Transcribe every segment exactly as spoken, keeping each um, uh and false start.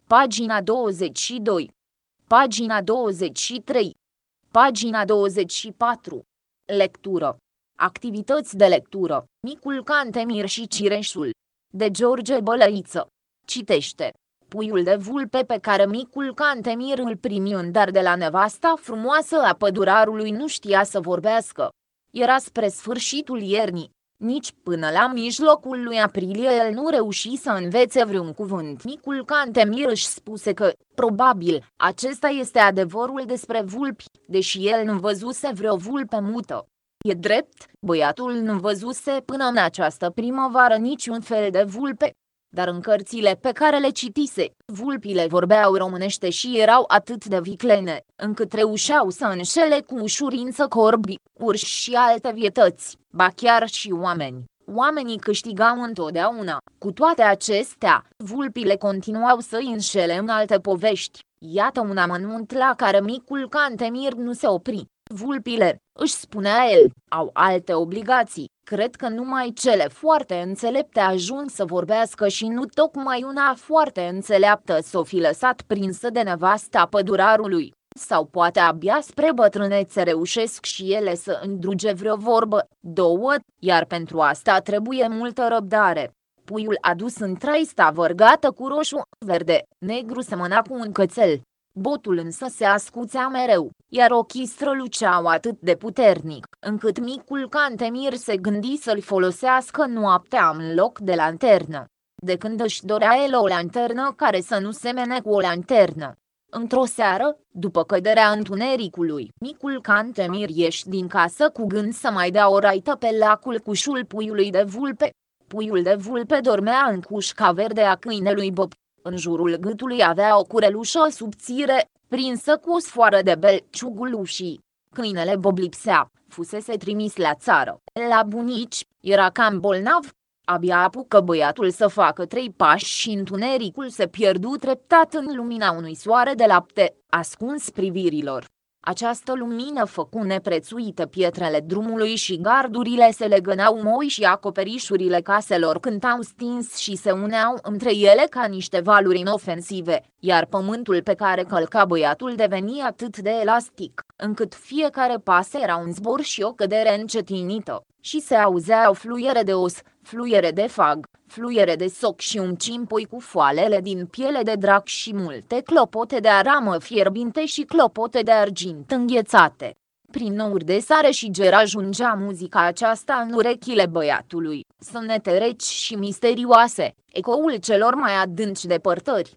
Pagina douăzeci și doi. Pagina douăzeci și trei. Pagina douăzeci și patru. Lectură. Activități de lectură. Micul Cantemir și Cireșul. De George Bălăiță. Citește. Puiul de vulpe pe care micul Cantemir îl primi în dar de la nevasta frumoasă a pădurarului nu știa să vorbească. Era spre sfârșitul iernii. Nici până la mijlocul lui aprilie el nu reuși să învețe vreun cuvânt. Micul Cantemir își spuse că, probabil, acesta este adevărul despre vulpi, deși el nu văzuse vreo vulpe mută. E drept, băiatul nu văzuse până în această primăvară niciun fel de vulpe, dar în cărțile pe care le citise, vulpile vorbeau românește și erau atât de viclene, încât reușeau să înșele cu ușurință corbi, urși și alte vietăți, ba chiar și oameni. Oamenii câștigau întotdeauna. Cu toate acestea, vulpile continuau să îi înșele în alte povești. Iată un amănunt la care micul Cantemir nu se opri. Vulpile, își spunea el, au alte obligații. Cred că numai cele foarte înțelepte ajung să vorbească și nu tocmai una foarte înțeleaptă s-o fi lăsat prinsă de nevasta pădurarului. Sau poate abia spre bătrânețe reușesc și ele să îndruge vreo vorbă, două, iar pentru asta trebuie multă răbdare. Puiul adus în traista vărgată cu roșu, verde, negru semăna cu un cățel. Botul însă se ascuțea mereu, iar ochii străluceau atât de puternic, încât micul Cantemir se gândi să-l folosească noaptea în loc de lanternă. De când își dorea el o lanternă care să nu semene cu o lanternă. Într-o seară, după căderea întunericului, micul Cantemir ieși din casă cu gând să mai dea o raită pe lacul cușul puiului de vulpe. Puiul de vulpe dormea în cușca verde a câinelui Bob. În jurul gâtului avea o curelușă subțire, prinsă cu o sfoară de belciugul ușii. Câinele Bob lipsea, fusese trimis la țară, la bunici, era cam bolnav. Abia apucă băiatul să facă trei pași și întunericul se pierdu treptat în lumina unui soare de lapte, ascuns privirilor. Această lumină făcu neprețuite pietrele drumului și gardurile se legănau moi și acoperișurile caselor cântau stins și se uneau între ele ca niște valuri inofensive, iar pământul pe care călca băiatul deveni atât de elastic, încât fiecare pas era un zbor și o cădere încetinită, și se auzeau fluiere de os, fluiere de fag, fluiere de soc și un cimpoi cu foalele din piele de drac și multe clopote de aramă fierbinte și clopote de argint înghețate. Prin nouri de sare și ger ajungea muzica aceasta în urechile băiatului, sunete reci și misterioase, ecoul celor mai adânci depărtări.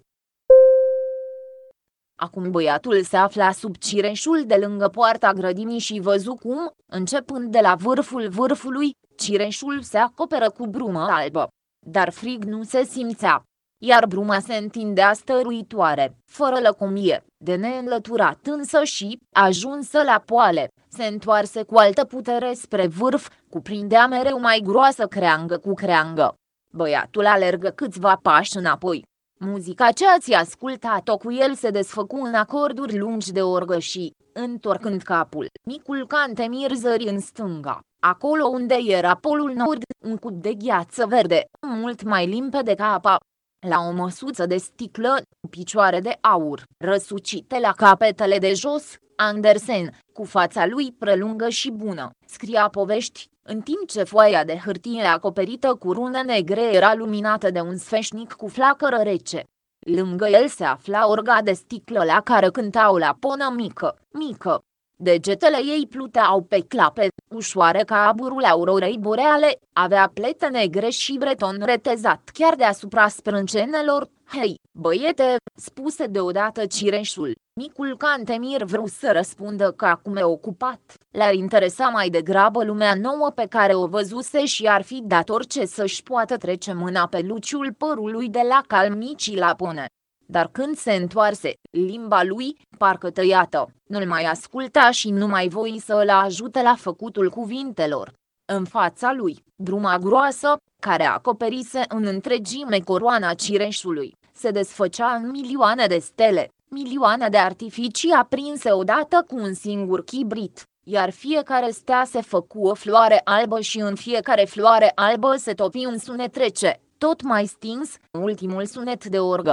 Acum băiatul se afla sub cireșul de lângă poarta grădinii și văzu cum, începând de la vârful vârfului, cireșul se acoperă cu brumă albă. Dar frig nu se simțea, iar bruma se întindea stăruitoare, fără lăcomie, de neînlăturat însă și, ajunsă la poale, se întoarse cu altă putere spre vârf, cuprindea mereu mai groasă creangă cu creangă. Băiatul alergă câțiva pași înapoi. Muzica ce ați ascultat-o cu el se desfăcu în acorduri lungi de orgă și, întorcând capul, micul Cantemir zări în stânga, acolo unde era polul nord, un cup de gheață verde, mult mai limpede ca apa. La o măsuță de sticlă, cu picioare de aur, răsucite la capetele de jos, Andersen, cu fața lui prelungă și bună, scria povești, în timp ce foaia de hârtie acoperită cu rune negre era luminată de un sfeșnic cu flacără rece. Lângă el se afla orga de sticlă la care cântau la ponă mică, mică. Degetele ei pluteau pe clape, ușoare ca aburul aurorei boreale, avea plete negre și breton retezat chiar deasupra sprâncenelor. Hei, băiete, spuse deodată cireșul. Micul Cantemir vrut să răspundă că acum e ocupat. L-ar interesa mai degrabă lumea nouă pe care o văzuse și ar fi dat orice să-și poată trece mâna pe luciul părului de la calmicii la pune. Dar când se întoarse, limba lui, parcă tăiată, nu-l mai asculta și nu mai voi să îl ajute la făcutul cuvintelor. În fața lui, bruma groasă, care acoperise în întregime coroana cireșului, se desfăcea în milioane de stele, milioane de artificii aprinse odată cu un singur chibrit, iar fiecare stea se făcu o floare albă și în fiecare floare albă se topi un sunet rece, tot mai stins, ultimul sunet de orgă.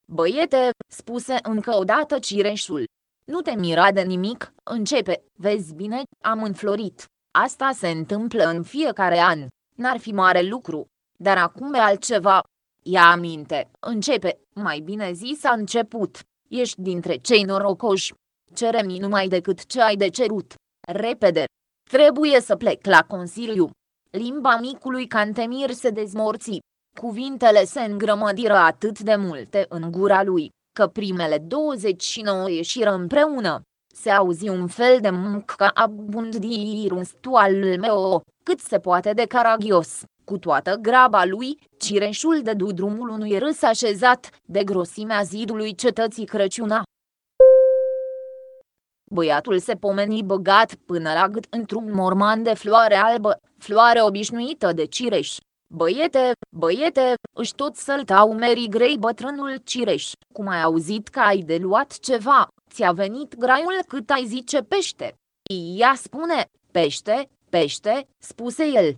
Băiete, spuse încă o dată cireșul. Nu te mira de nimic, începe, vezi bine, am înflorit. Asta se întâmplă în fiecare an, n-ar fi mare lucru, dar acum e altceva. Ia aminte, începe, mai bine zis a început, ești dintre cei norocoși. Cere-mi numai decât ce ai de cerut. Repede! Trebuie să plec la consiliu. Limba micului Cantemir se dezmorți. Cuvintele se îngrămădiră atât de multe în gura lui, că primele douăzeci și nouă ieșiră împreună. Se auzi un fel de mânca abundirunstual meu, cât se poate de caragios. Cu toată graba lui, cireșul dădu drumul unui râs așezat, de grosimea zidului cetății Crăciuna. Băiatul se pomeni băgat până la gât într-un morman de floare albă, floare obișnuită de cireș. Băiete, băiete, își tot săltau umerii grei bătrânul cireș. Cum ai auzit că ai de luat ceva, ți-a venit graiul cât ai zice pește. Ia spune, pește, pește, spuse el.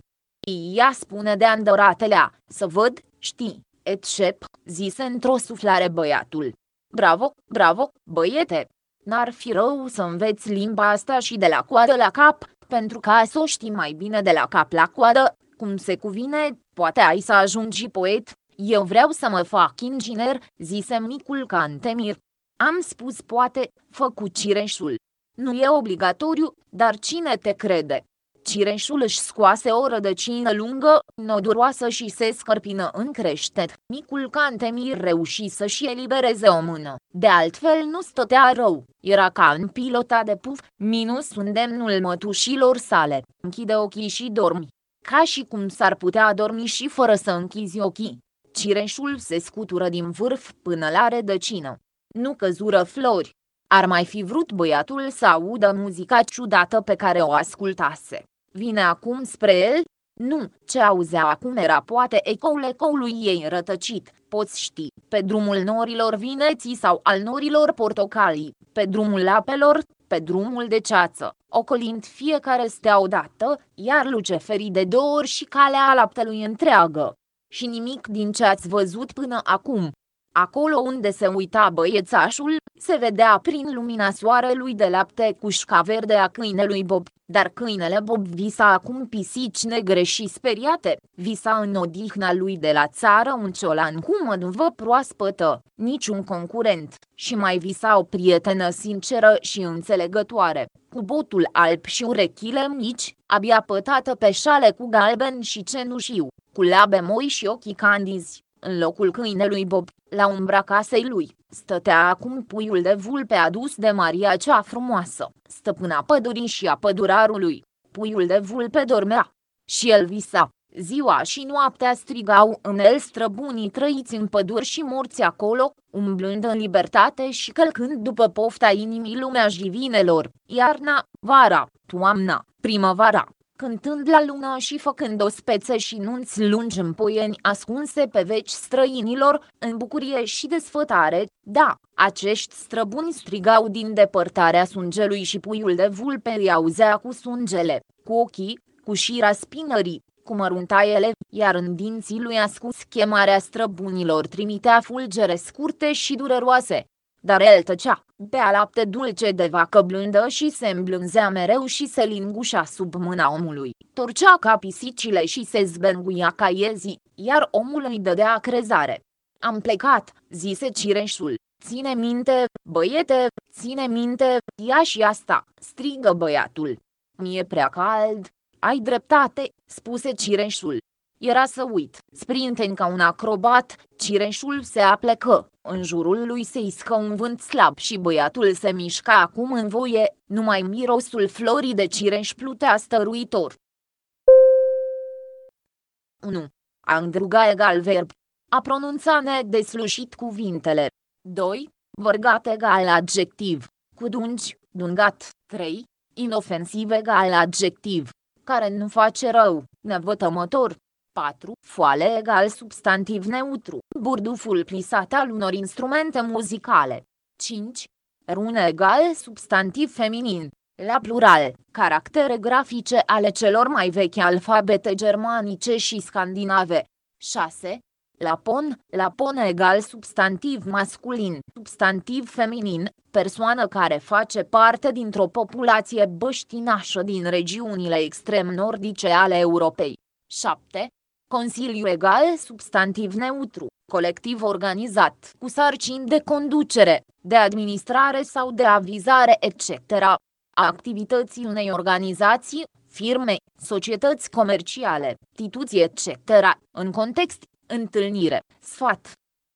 Ia spune de andăratelea, să văd, știi, et șep, zise într-o suflare băiatul. Bravo, bravo, băiete! N-ar fi rău să înveți limba asta și de la coadă la cap, pentru ca să o știi mai bine de la cap la coadă, cum se cuvine, poate ai să ajungi poet. Eu vreau să mă fac inginer, zise micul Cantemir. Am spus poate, făcu cireșul. Nu e obligatoriu, dar cine te crede? Cireșul își scoase o rădăcină lungă, noduroasă și se scărpină în creștet. Micul Cantemir reuși să-și elibereze o mână. De altfel nu stătea rău, era ca în pilota de puf, minus îndemnul mătușilor sale. Închide ochii și dormi. Ca și cum s-ar putea dormi și fără să închizi ochii. Cireșul se scutură din vârf până la rădăcină. Nu căzură flori. Ar mai fi vrut băiatul să audă muzica ciudată pe care o ascultase. Vine acum spre el? Nu, ce auzea acum era poate ecoul ecoului ei rătăcit. Poți ști, pe drumul norilor vineții sau al norilor portocalii, pe drumul apelor, pe drumul de ceață, ocolind fiecare stea odată, iar luceferii de două ori și calea laptelui întreagă. Și nimic din ce ați văzut până acum. Acolo unde se uita băiețașul, se vedea prin lumina soarelui de lapte cușca verde a câinelui Bob, dar câinele Bob visa acum pisici negre și speriate, visa în odihna lui de la țară un ciolan cu măduvă proaspătă, niciun concurent, și mai visa o prietenă sinceră și înțelegătoare, cu botul alb și urechile mici, abia pătată pe șale cu galben și cenușiu, cu labe moi și ochii candizi. În locul câinelui Bob, la umbra casei lui, stătea acum puiul de vulpe adus de Maria cea frumoasă, stăpâna pădurii și a pădurarului. Puiul de vulpe dormea. Și el visa. Ziua și noaptea strigau în el străbunii trăiți în păduri și morți acolo, umblând în libertate și călcând după pofta inimii lumea jivinelor, iarna, vara, toamna, primăvara, cântând la lună și făcând o spețe și nunți lungi în poieni ascunse pe veci străinilor, în bucurie și desfătare. Da, acești străbuni strigau din depărtarea sângelui și puiul de vulpe îi auzea cu sângele, cu ochii, cu șira spinării, cu măruntaiele, iar în dinții lui ascuns chemarea străbunilor trimitea fulgere scurte și dureroase. Dar el tăcea, bea lapte dulce de vacă blândă și se îmblânzea mereu și se lingușea sub mâna omului, torcea ca pisicile și se zbenguia ca iezii, iar omul îi dădea crezare. Am plecat, zise cireșul. Ține minte, băiete, ține minte, ia și asta, strigă băiatul. Mi-e prea cald. Ai dreptate, spuse cireșul. Era să uit, sprinten ca un acrobat, cireșul se aplecă, în jurul lui se iscă un vânt slab și băiatul se mișca acum în voie, numai mirosul florii de cireș plutea stăruitor. unu. A îndruga egal verb. A pronunța nedeslușit cuvintele. doi. Vărgat egal adjectiv. Cu dungi, dungat. trei. Inofensiv egal adjectiv, care nu face rău, nevătămător. patru. Foale egal substantiv neutru, burduful plisat al unor instrumente muzicale. cinci. Rune egal substantiv feminin, la plural, caractere grafice ale celor mai vechi alfabete germanice și scandinave. șase. Lapon, lapon egal substantiv masculin, substantiv feminin, persoană care face parte dintr-o populație băștinașă din regiunile extrem nordice ale Europei. șapte. Consiliu egal substantiv neutru, colectiv organizat, cu sarcini de conducere, de administrare sau de avizare et cetera a activității unei organizații, firme, societăți comerciale, instituții et cetera, în context, întâlnire, sfat,